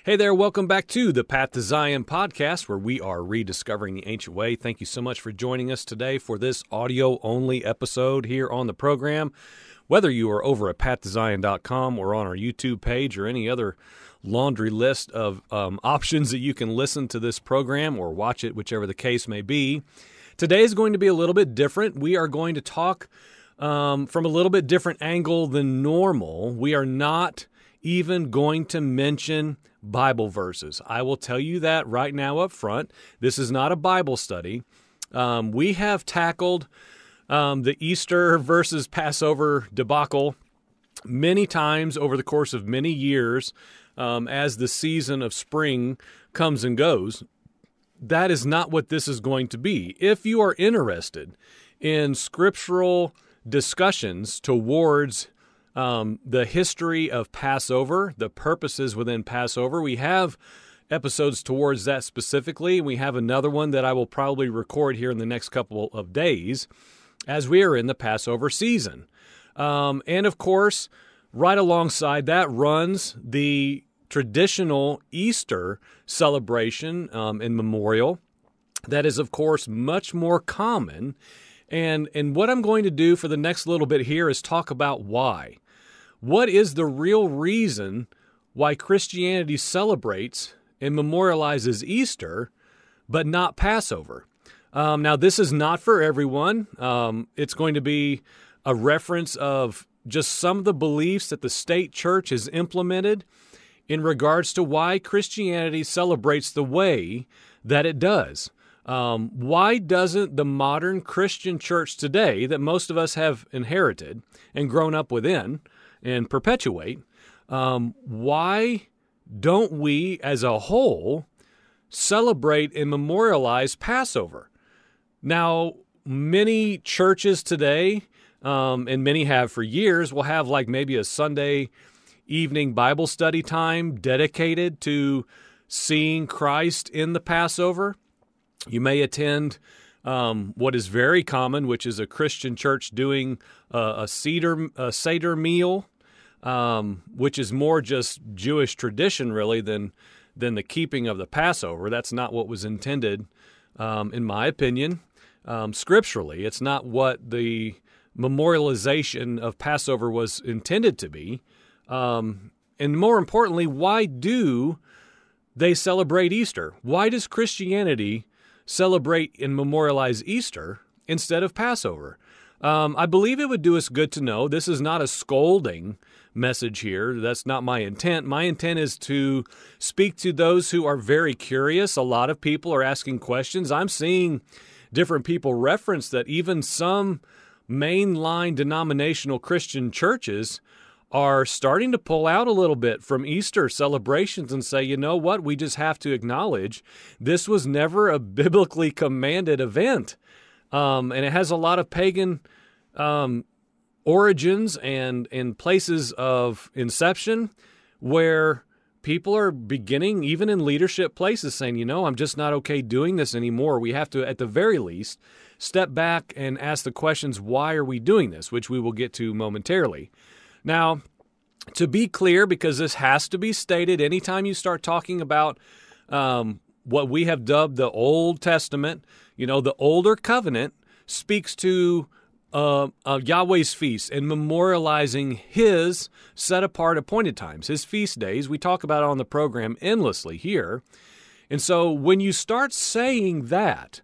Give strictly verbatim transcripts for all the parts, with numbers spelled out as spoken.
Hey there, welcome back to the Path to Zion podcast, where we are rediscovering the ancient way. Thank you so much for joining us today for this audio-only episode here on the program. Whether you are over at path to zion dot com or on our YouTube page or any other laundry list of um, options that you can listen to this program or watch it, whichever the case may be, today is going to be a little bit different. We are going to talk um, from a little bit different angle than normal. We are not even going to mention Bible verses. I will tell you that right now up front. This is not a Bible study. Um, we have tackled um, the Easter versus Passover debacle many times over the course of many years um, as the season of spring comes and goes. That is not what this is going to be. If you are interested in scriptural discussions towards Um, the history of Passover, the purposes within Passover. We have episodes towards that specifically. We have another one that I will probably record here in the next couple of days as we are in the Passover season. Um, and of course, right alongside that runs the traditional Easter celebration um, and memorial that is, of course, much more common. And, and what I'm going to do for the next little bit here is talk about why. What is the real reason why Christianity celebrates and memorializes Easter, but not Passover? Um, now, this is not for everyone. Um, it's going to be a reference of just some of the beliefs that the state church has implemented in regards to why Christianity celebrates the way that it does. Um, why doesn't the modern Christian church today, that most of us have inherited and grown up within and perpetuate, um, why don't we as a whole celebrate and memorialize Passover? Now, many churches today, um, and many have for years, will have like maybe a Sunday evening Bible study time dedicated to seeing Christ in the Passover. You may attend um, what is very common, which is a Christian church doing uh, a Seder, a Seder meal, um, which is more just Jewish tradition, really, than than the keeping of the Passover. That's not what was intended, um, in my opinion, um, scripturally. It's not what the memorialization of Passover was intended to be. Um, and more importantly, why do they celebrate Easter? Why does Christianity celebrate and memorialize Easter instead of Passover? Um, I believe it would do us good to know. This is not a scolding message here. That's not my intent. My intent is to speak to those who are very curious. A lot of people are asking questions. I'm seeing different people reference that even some mainline denominational Christian churches are starting to pull out a little bit from Easter celebrations and say, you know what, we just have to acknowledge this was never a biblically commanded event. Um, and it has a lot of pagan um, origins and, and places of inception where people are beginning, even in leadership places, saying, you know, I'm just not okay doing this anymore. We have to, at the very least, step back and ask the questions, why are we doing this, which we will get to momentarily. Now, to be clear, because this has to be stated, anytime you start talking about um, what we have dubbed the Old Testament, you know, the older covenant speaks to uh, uh, Yahweh's feast and memorializing His set-apart appointed times, His feast days. We talk about it on the program endlessly here. And so when you start saying that,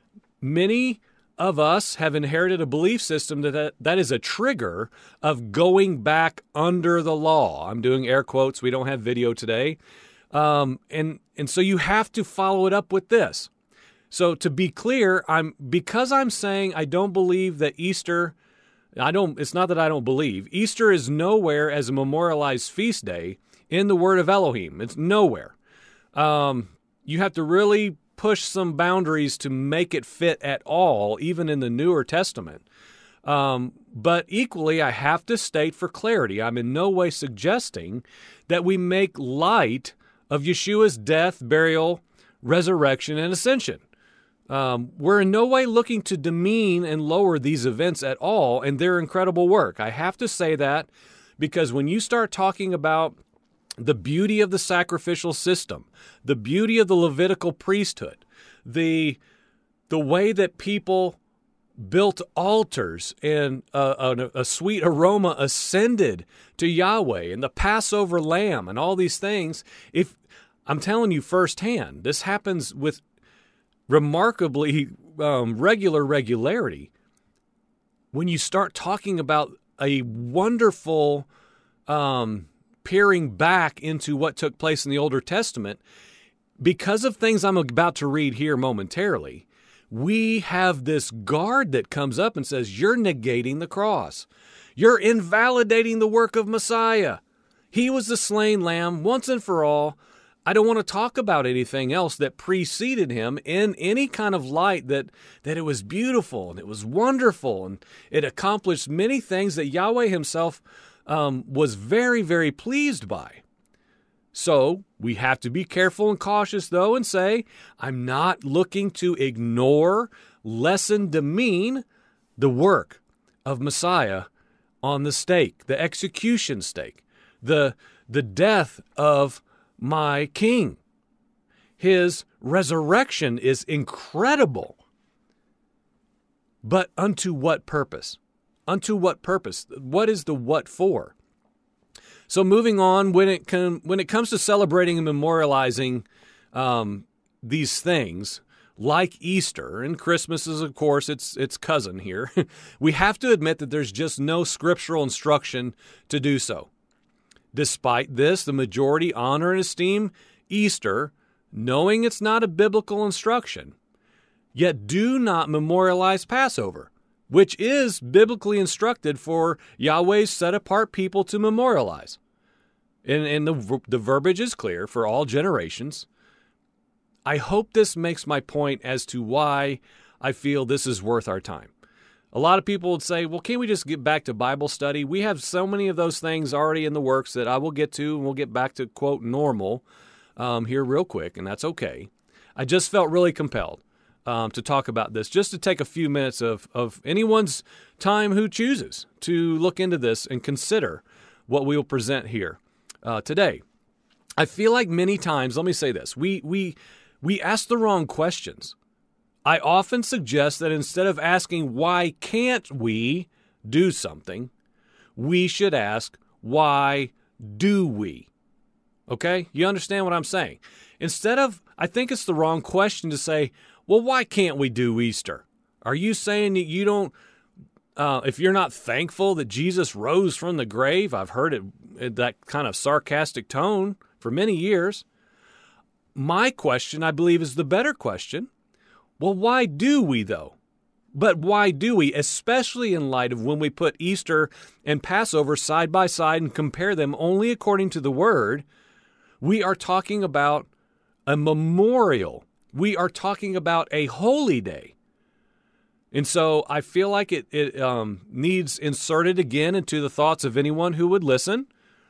many of us have inherited a belief system that, that that is a trigger of going back under the law. I'm doing air quotes. We don't have video today. Um, and, and so you have to follow it up with this. So to be clear, I'm because I'm saying I don't believe that Easter, I don't, it's not that I don't believe. Easter is nowhere as a memorialized feast day in the word of Elohim. It's nowhere. Um, you have to really push some boundaries to make it fit at all, even in the Newer Testament. Um, but equally, I have to state for clarity, I'm in no way suggesting that we make light of Yeshua's death, burial, resurrection, and ascension. Um, we're in no way looking to demean and lower these events at all and their incredible work. I have to say that because when you start talking about the beauty of the sacrificial system, the beauty of the Levitical priesthood, the, the way that people built altars and a, a, a sweet aroma ascended to Yahweh, and the Passover lamb and all these things. If I'm telling you firsthand, this happens with remarkably um, regular regularity. When you start talking about a wonderful um, peering back into what took place in the Older Testament, because of things I'm about to read here momentarily, we have this guard that comes up and says, you're negating the cross. You're invalidating the work of Messiah. He was the slain lamb once and for all. I don't want to talk about anything else that preceded him in any kind of light that, that it was beautiful and it was wonderful and it accomplished many things that Yahweh himself um, was very, very pleased by. So we have to be careful and cautious, though, and say, I'm not looking to ignore, lessen, demean the work of Messiah on the stake, the execution stake, the, the death of my King. His resurrection is incredible. But unto what purpose? Unto what purpose? What is the what for? So moving on, when it com- when it comes to celebrating and memorializing um, these things, like Easter, and Christmas is, of course, its its cousin here, we have to admit that there's just no scriptural instruction to do so. Despite this, the majority honor and esteem Easter, knowing it's not a biblical instruction, yet do not memorialize Passover, which is biblically instructed for Yahweh's set-apart people to memorialize. And, and the, the verbiage is clear for all generations. I hope this makes my point as to why I feel this is worth our time. A lot of people would say, well, can't we just get back to Bible study? We have so many of those things already in the works that I will get to, and we'll get back to, quote, normal um, here real quick, and that's okay. I just felt really compelled um, to talk about this, just to take a few minutes of, of anyone's time who chooses to look into this and consider what we will present here uh, today. I feel like many times, let me say this, we we we ask the wrong questions. I often suggest that instead of asking, why can't we do something, we should ask, why do we? Okay? You understand what I'm saying? Instead of, I think it's the wrong question to say, well, why can't we do Easter? Are you saying that you don't, uh, if you're not thankful that Jesus rose from the grave? I've heard it in that kind of sarcastic tone for many years. My question, I believe, is the better question. Well, why do we, though? But why do we, especially in light of when we put Easter and Passover side by side and compare them only according to the Word? We are talking about a memorial. We are talking about a holy day. And so I feel like it, it um, needs inserted again into the thoughts of anyone who would listen.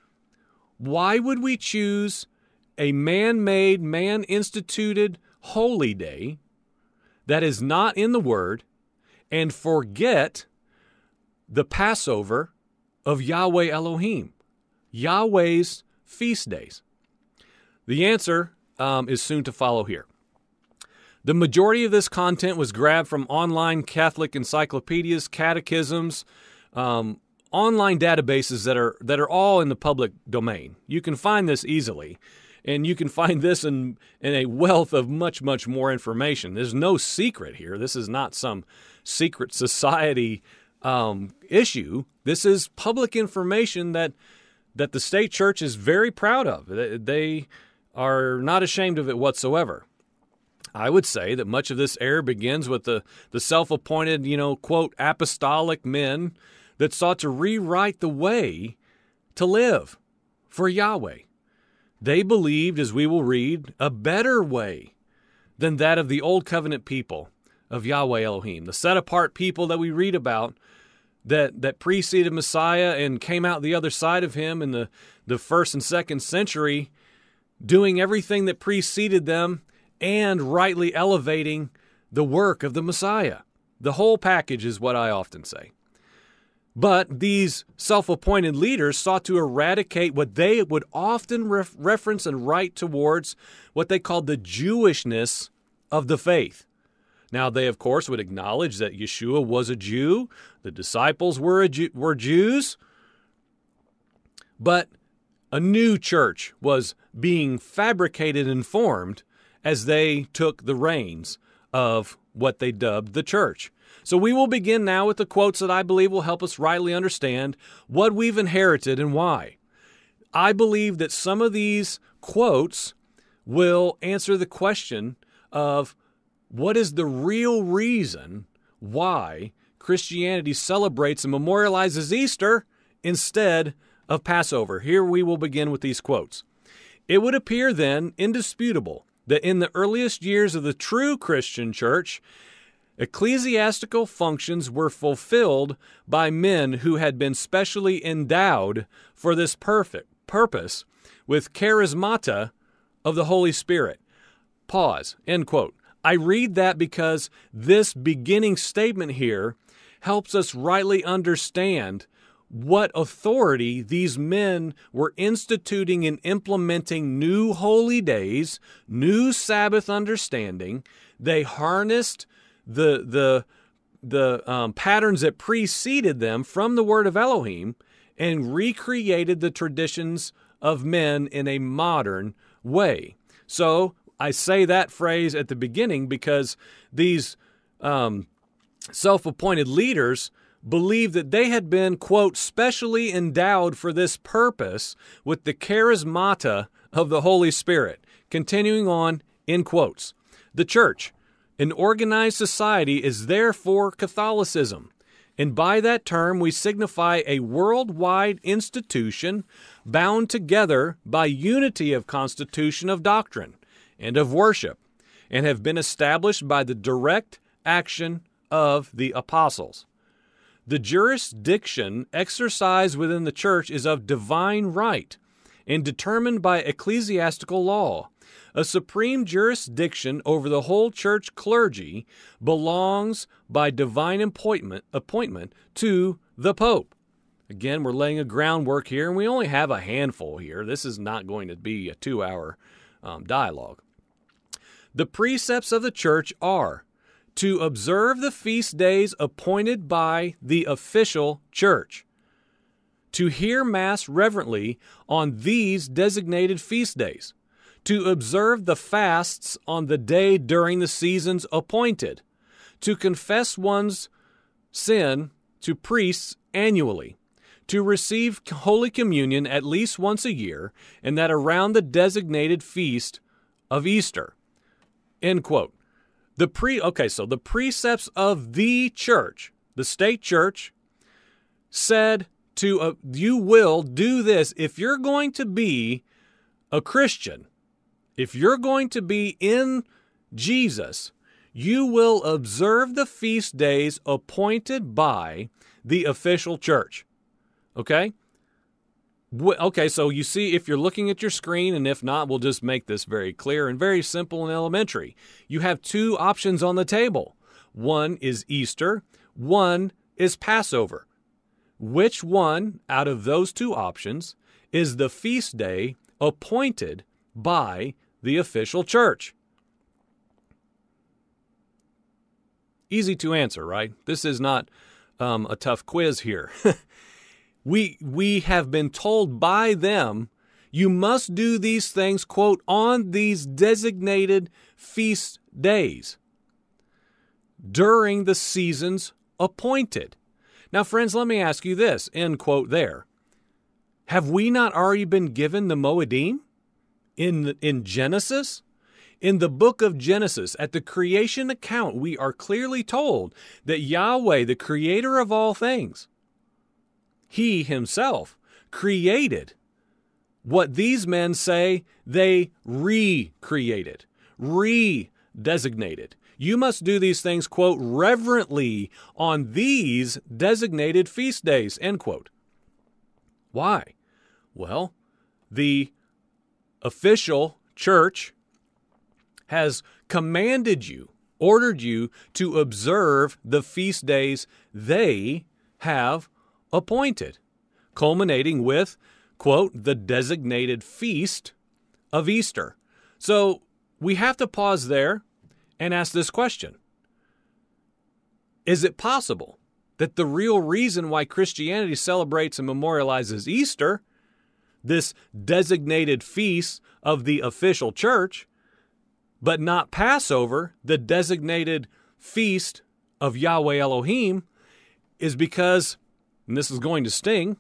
Why would we choose a man-made, man-instituted holy day that is not in the Word and forget the Passover of Yahweh Elohim, Yahweh's feast days? The answer um, is soon to follow here. The majority of this content was grabbed from online Catholic encyclopedias, catechisms, um, online databases that are that are all in the public domain. You can find this easily. And you can find this in, in a wealth of much, much more information. There's no secret here. This is not some secret society um, issue. This is public information that that the state church is very proud of. They are not ashamed of it whatsoever. I would say that much of this error begins with the, the self-appointed, you know, quote, apostolic men that sought to rewrite the way to live for Yahweh. They believed, as we will read, a better way than that of the Old Covenant people of Yahweh Elohim, the set-apart people that we read about that, that preceded Messiah and came out the other side of him in the, the first and second century, doing everything that preceded them and rightly elevating the work of the Messiah. The whole package is what I often say. But these self-appointed leaders sought to eradicate what they would often ref- reference and write towards what they called the Jewishness of the faith. Now, they, of course, would acknowledge that Yeshua was a Jew, the disciples were, a Jew, were Jews, but a new church was being fabricated and formed as they took the reins of what they dubbed the church. So we will begin now with the quotes that I believe will help us rightly understand what we've inherited and why. I believe that some of these quotes will answer the question of what is the real reason why Christianity celebrates and memorializes Easter instead of Passover. Here we will begin with these quotes. It would appear then indisputable that in the earliest years of the true Christian church, ecclesiastical functions were fulfilled by men who had been specially endowed for this perfect purpose with charismata of the Holy Spirit. Pause. End quote. I read that because this beginning statement here helps us rightly understand what authority these men were instituting and implementing new holy days, new Sabbath understanding. They harnessed the the the um, patterns that preceded them from the Word of Elohim and recreated the traditions of men in a modern way. So I say that phrase at the beginning because these um, self-appointed leaders believed that they had been, quote, specially endowed for this purpose with the charismata of the Holy Spirit. Continuing on in quotes. The church, an organized society, is therefore Catholicism, and by that term we signify a worldwide institution bound together by unity of constitution of doctrine and of worship, and have been established by the direct action of the apostles. The jurisdiction exercised within the church is of divine right and determined by ecclesiastical law. A supreme jurisdiction over the whole church clergy belongs by divine appointment, appointment to the Pope. Again, we're laying a groundwork here, and we only have a handful here. This is not going to be a two-hour um, dialogue. The precepts of the church are to observe the feast days appointed by the official church, to hear Mass reverently on these designated feast days, to observe the fasts on the day during the seasons appointed, to confess one's sin to priests annually, to receive Holy Communion at least once a year, and that around the designated feast of Easter. End quote. The pre okay, so the precepts of the church, the state church, said to uh, you will do this if you're going to be a Christian. If you're going to be in Jesus, you will observe the feast days appointed by the official church. Okay? Okay, so you see, if you're looking at your screen, and if not, we'll just make this very clear and very simple and elementary. You have two options on the table. One is Easter, one is Passover. Which one out of those two options is the feast day appointed by the official church? Easy to answer, right? This is not um, a tough quiz here. We we have been told by them, you must do these things, quote, on these designated feast days during the seasons appointed. Now, friends, let me ask you this, end quote there. Have we not already been given the Moedim in, in Genesis? In the book of Genesis, at the creation account, we are clearly told that Yahweh, the creator of all things, He himself created what these men say they recreated, re-designated. You must do these things, quote, reverently on these designated feast days, end quote. Why? Well, the official church has commanded you, ordered you to observe the feast days they have appointed, culminating with, quote, the designated feast of Easter. So we have to pause there and ask this question. Is it possible that the real reason why Christianity celebrates and memorializes Easter, this designated feast of the official church, but not Passover, the designated feast of Yahweh Elohim, is because, and this is going to sting,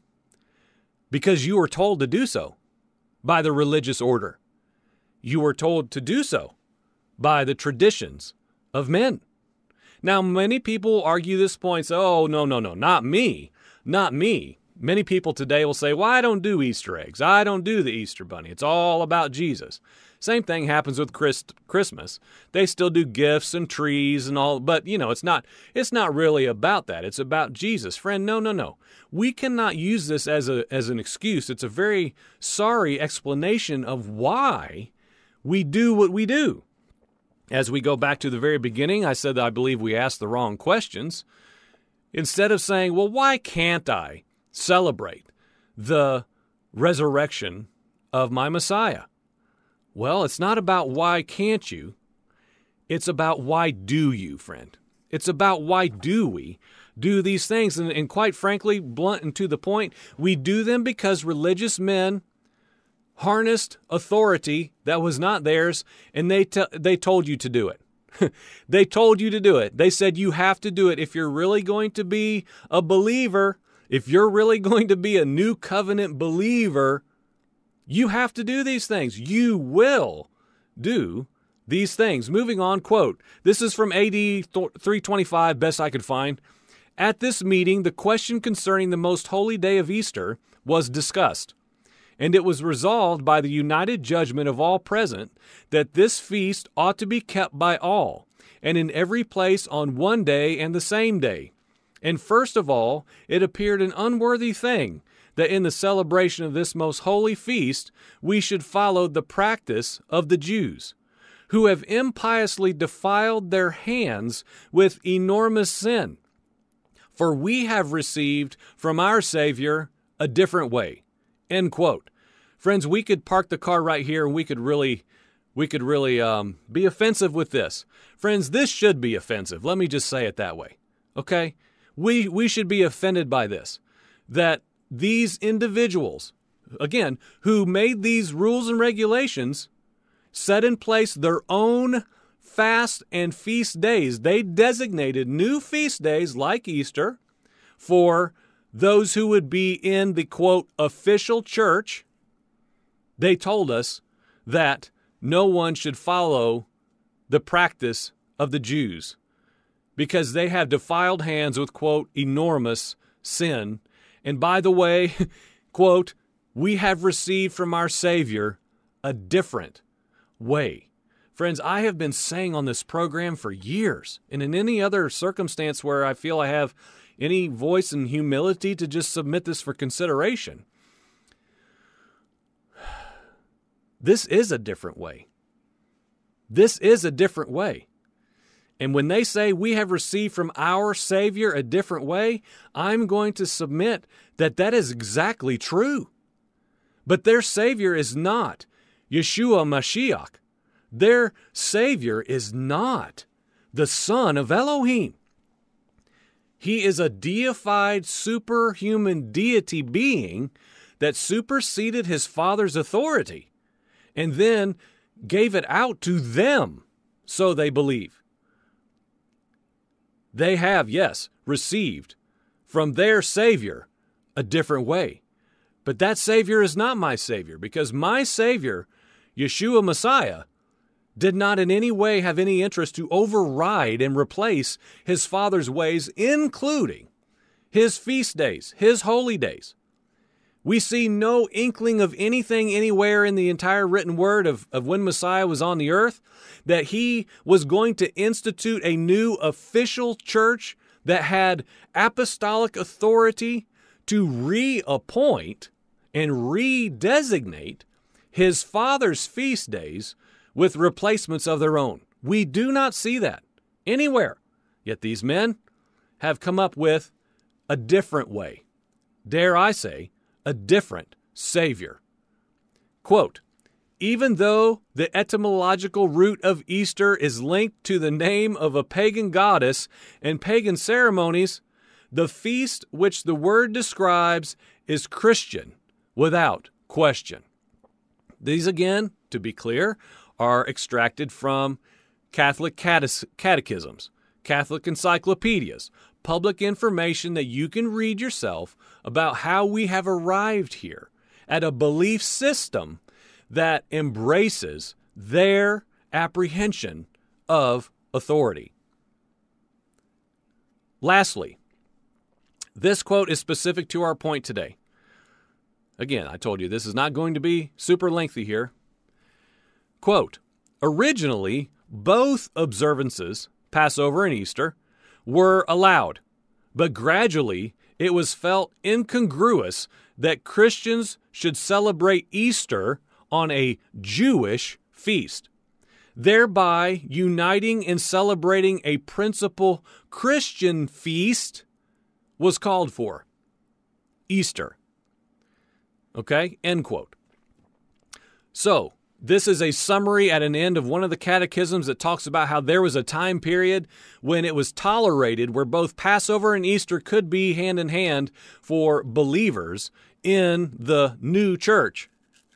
because you were told to do so by the religious order. You were told to do so by the traditions of men. Now, many people argue this point, say, oh, no, no, no, not me, not me. Many people today will say, well, I don't do Easter eggs. I don't do the Easter bunny. It's all about Jesus. Same thing happens with Christ- Christmas. They still do gifts and trees and all, but, you know, it's not it's not really about that. It's about Jesus. Friend, no, no, no. We cannot use this as a as an excuse. It's a very sorry explanation of why we do what we do. As we go back to the very beginning, I said that I believe we asked the wrong questions. Instead of saying, well, why can't I celebrate the resurrection of my Messiah? Well, it's not about why can't you. It's about why do you, friend. It's about why do we do these things. And, and quite frankly, blunt and to the point, we do them because religious men harnessed authority that was not theirs, and they t- they told you to do it. They told you to do it. They said you have to do it. If you're really going to be a believer, if you're really going to be a new covenant believer, you have to do these things. You will do these things. Moving on, quote, this is from A D three twenty-five, best I could find. At this meeting, the question concerning the most holy day of Easter was discussed, and it was resolved by the united judgment of all present that this feast ought to be kept by all, and in every place on one day and the same day. And first of all, it appeared an unworthy thing that in the celebration of this most holy feast we should follow the practice of the Jews, who have impiously defiled their hands with enormous sin. For we have received from our Savior a different way. End quote. Friends, we could park the car right here and we could really, we could really um, be offensive with this. Friends, this should be offensive. Let me just say it that way. Okay? We we should be offended by this. That these individuals, again, who made these rules and regulations, set in place their own fast and feast days. They designated new feast days like Easter for those who would be in the, quote, official church. They told us that no one should follow the practice of the Jews because they have defiled hands with, quote, enormous sin. And by the way, quote, we have received from our Savior a different way. Friends, I have been saying on this program for years, and in any other circumstance where I feel I have any voice and humility to just submit this for consideration, this is a different way. This is a different way. And when they say we have received from our Savior a different way, I'm going to submit that that is exactly true. But their Savior is not Yeshua Mashiach. Their Savior is not the Son of Elohim. He is a deified, superhuman deity being that superseded his Father's authority and then gave it out to them, so they believe. They have, yes, received from their Savior a different way. But that Savior is not my Savior, because my Savior, Yeshua Messiah, did not in any way have any interest to override and replace his Father's ways, including his feast days, his holy days. We see no inkling of anything anywhere in the entire written word of, of when Messiah was on the earth that he was going to institute a new official church that had apostolic authority to reappoint and redesignate his Father's feast days with replacements of their own. We do not see that anywhere. Yet these men have come up with a different way, dare I say, a different Savior. Quote, even though the etymological root of Easter is linked to the name of a pagan goddess and pagan ceremonies, the feast which the word describes is Christian without question. These, again, to be clear, are extracted from Catholic catechisms, Catholic encyclopedias, public information that you can read yourself about how we have arrived here at a belief system that embraces their apprehension of authority. Lastly, this quote is specific to our point today. Again, I told you this is not going to be super lengthy here. Quote, originally, both observances, Passover and Easter, were allowed, but gradually it was felt incongruous that Christians should celebrate Easter on a Jewish feast, thereby uniting in celebrating a principal Christian feast was called for. Easter. Okay, end quote. So, this is a summary at an end of one of the catechisms that talks about how there was a time period when it was tolerated where both Passover and Easter could be hand in hand for believers in the new church.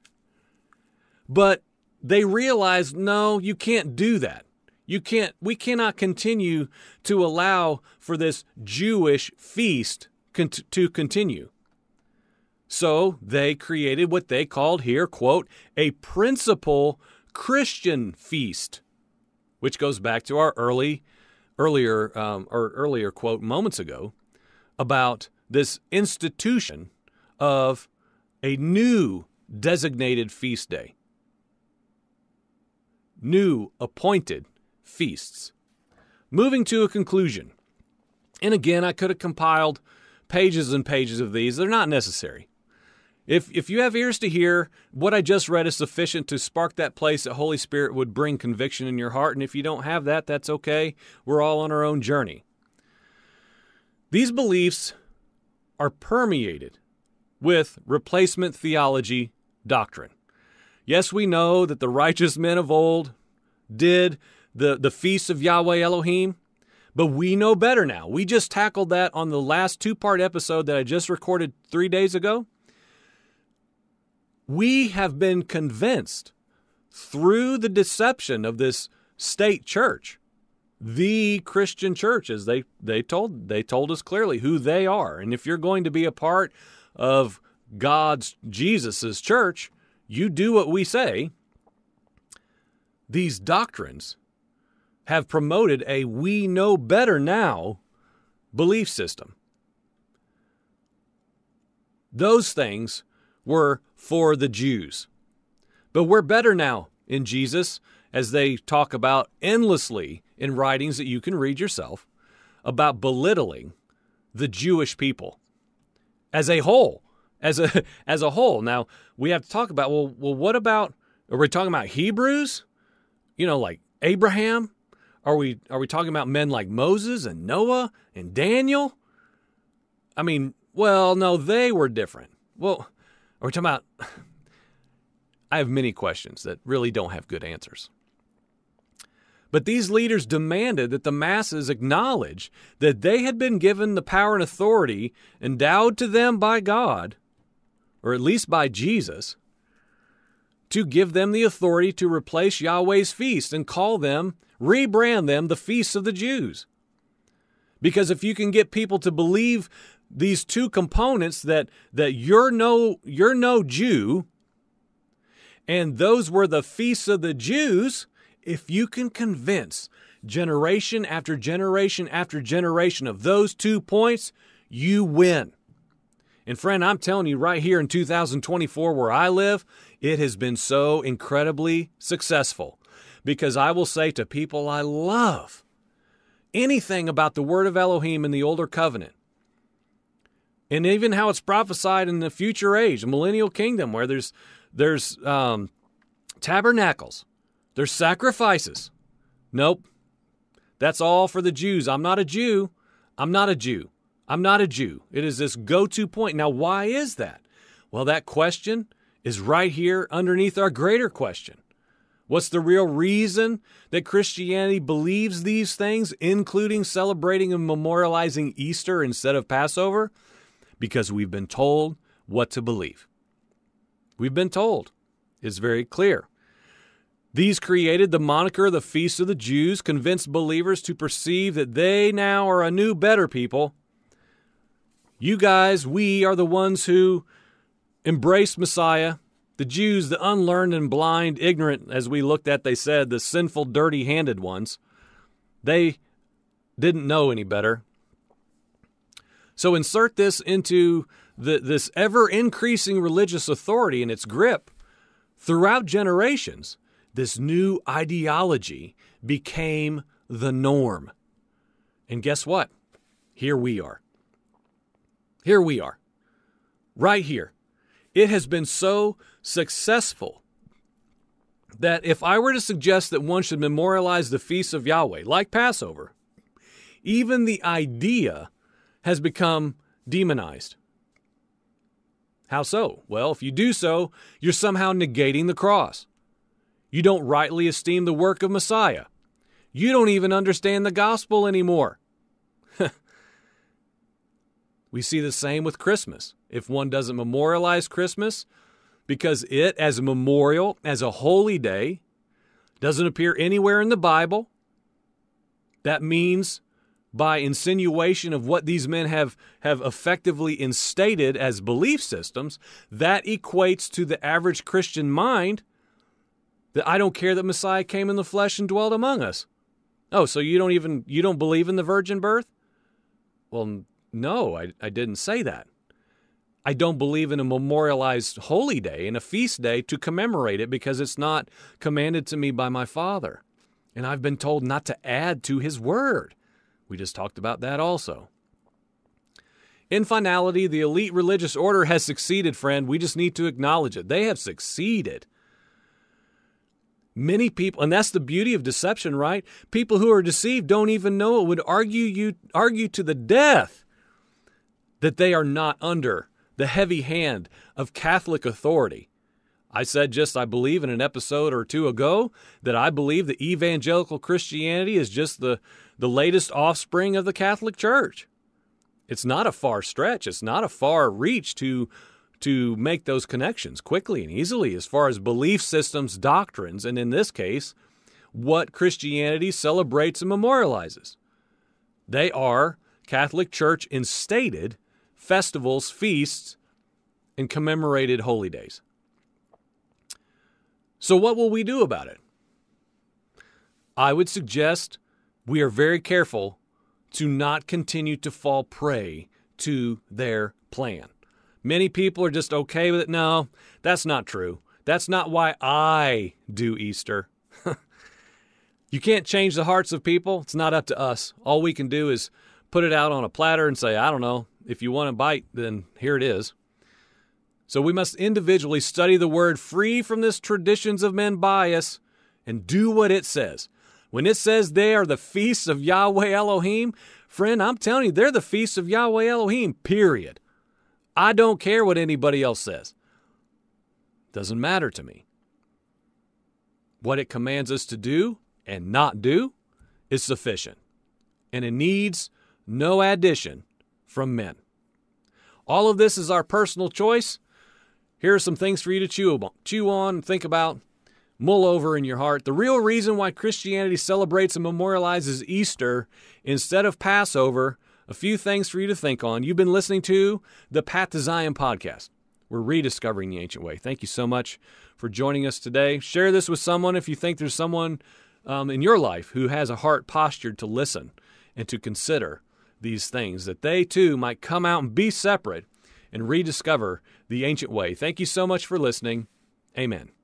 But they realized, no, you can't do that. You can't, we cannot continue to allow for this Jewish feast con- to continue. So they created what they called here, quote, a principal Christian feast, which goes back to our early, earlier, um, or earlier quote moments ago about this institution of a new designated feast day. New appointed feasts. Moving to a conclusion. And again, I could have compiled pages and pages of these. They're not necessary. If if you have ears to hear, what I just read is sufficient to spark that place that Holy Spirit would bring conviction in your heart. And if you don't have that, that's okay. We're all on our own journey. These beliefs are permeated with replacement theology doctrine. Yes, we know that the righteous men of old did the, the feasts of Yahweh Elohim, but we know better now. We just tackled that on the last two-part episode that I just recorded three days ago. We have been convinced through the deception of this state church, the Christian church, as they, they told they told us clearly who they are. And if you're going to be a part of God's, Jesus's church, you do what we say. These doctrines have promoted a we know better now belief system. Those things were for the Jews. But we're better now in Jesus, as they talk about endlessly in writings that you can read yourself, about belittling the Jewish people as a whole. As a as a whole. Now, we have to talk about, well, well, what about, are we talking about Hebrews? You know, like Abraham? Are we are we talking about men like Moses and Noah and Daniel? I mean, well, no, they were different. Well, are we talking about, I have many questions that really don't have good answers. But these leaders demanded that the masses acknowledge that they had been given the power and authority endowed to them by God, or at least by Jesus, to give them the authority to replace Yahweh's feast and call them, rebrand them, the feasts of the Jews. Because if you can get people to believe these two components, that that you're no you're no Jew, and those were the feasts of the Jews, if you can convince generation after generation after generation of those two points, you win. And friend, I'm telling you right here in two thousand twenty-four where I live, it has been so incredibly successful. Because I will say to people I love anything about the word of Elohim in the older covenant, and even how it's prophesied in the future age, the millennial kingdom, where there's there's um, tabernacles, there's sacrifices. Nope. That's all for the Jews. I'm not a Jew. I'm not a Jew. I'm not a Jew. It is this go-to point. Now, why is that? Well, that question is right here underneath our greater question. What's the real reason that Christianity believes these things, including celebrating and memorializing Easter instead of Passover? Because we've been told what to believe. We've been told. It's very clear. These created the moniker the Feast of the Jews, convinced believers to perceive that they now are a new, better people. You guys, we are the ones who embraced Messiah. The Jews, the unlearned and blind, ignorant, as we looked at, they said, the sinful, dirty-handed ones, they didn't know any better. So insert this into the, this ever-increasing religious authority and its grip. Throughout generations, this new ideology became the norm. And guess what? Here we are. Here we are. Right here. It has been so successful that if I were to suggest that one should memorialize the feast of Yahweh, like Passover, even the idea has become demonized. How so? Well, if you do so, you're somehow negating the cross. You don't rightly esteem the work of Messiah. You don't even understand the gospel anymore. We see the same with Christmas. If one doesn't memorialize Christmas, because it, as a memorial, as a holy day, doesn't appear anywhere in the Bible, that means by insinuation of what these men have, have effectively instated as belief systems, that equates to the average Christian mind that I don't care that Messiah came in the flesh and dwelt among us. Oh, so you don't even, you don't believe in the virgin birth? Well, no, I, I didn't say that. I don't believe in a memorialized holy day and a feast day to commemorate it because it's not commanded to me by my Father. And I've been told not to add to his word. We just talked about that also. In finality, the elite religious order has succeeded, friend. We just need to acknowledge it. They have succeeded. Many people, and that's the beauty of deception, right? People who are deceived don't even know it, would argue you argue to the death that they are not under the heavy hand of Catholic authority. I said just, I believe in an episode or two ago, that I believe that evangelical Christianity is just the, the latest offspring of the Catholic Church. It's not a far stretch. It's not a far reach to, to make those connections quickly and easily as far as belief systems, doctrines, and in this case, what Christianity celebrates and memorializes. They are Catholic Church instated festivals, feasts, and commemorated holy days. So what will we do about it? I would suggest we are very careful to not continue to fall prey to their plan. Many people are just okay with it. No, that's not true. That's not why I do Easter. You can't change the hearts of people. It's not up to us. All we can do is put it out on a platter and say, I don't know, if you want a bite, then here it is. So we must individually study the word free from this traditions of men bias and do what it says. When it says they are the feasts of Yahweh Elohim, friend, I'm telling you, they're the feasts of Yahweh Elohim, period. I don't care what anybody else says. Doesn't matter to me. What it commands us to do and not do is sufficient. And it needs no addition from men. All of this is our personal choice. Here are some things for you to chew on, chew on, think about, mull over in your heart. The real reason why Christianity celebrates and memorializes Easter instead of Passover, a few things for you to think on. You've been listening to the Path to Zion podcast. We're rediscovering the ancient way. Thank you so much for joining us today. Share this with someone if you think there's someone um, in your life who has a heart postured to listen and to consider these things, that they too might come out and be separate and rediscover the ancient way. Thank you so much for listening. Amen.